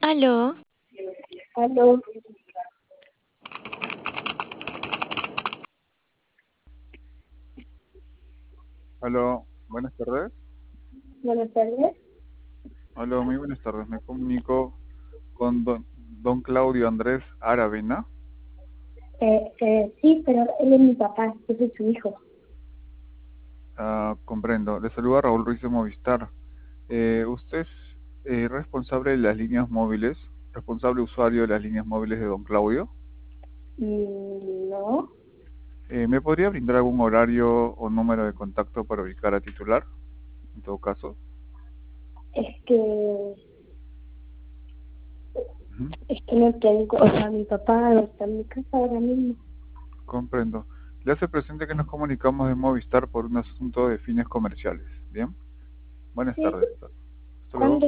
Aló, Aló, Aló, buenas tardes. buenas tardes. Aló, muy buenas tardes. Me comunico con don Claudio Andrés Aravena. Sí, pero él es mi papá, yo soy su hijo. Comprendo. Le saluda Raúl Ruiz de Movistar. ¿Usted es responsable de las líneas móviles? ¿Responsable usuario de las líneas móviles de don Claudio? No, ¿Me podría brindar algún horario o número de contacto para ubicar a titular? En todo caso. es que, Ujú. es que no tengo, o sea, mi papá no está en mi casa ahora mismo. Comprendo. Le hace presente que nos comunicamos de Movistar por un asunto de fines comerciales. ¿Bien? Buenas Sí, tardes. Hasta luego. ¿cuándo